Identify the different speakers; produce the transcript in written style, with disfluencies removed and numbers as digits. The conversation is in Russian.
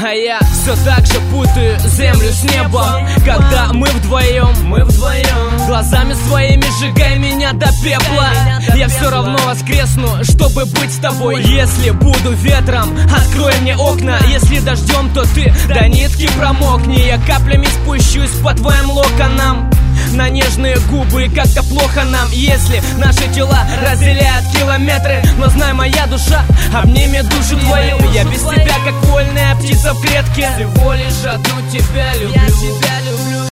Speaker 1: А я все так же путаю землю с небом, когда мы вдвоем, глазами своими сжигай меня до пепла. Я все равно воскресну, чтобы быть с тобой. Если буду ветром, открой мне окна. Если дождем, то ты до нитки промокни. Я каплями спущусь по твоим локонам на нежные губы, и как-то плохо нам, если наши тела разделяют километры. Но знай, моя душа обнимет душу твою. Я без тебя, как вольная птица в клетке, всего лишь одну тебя люблю.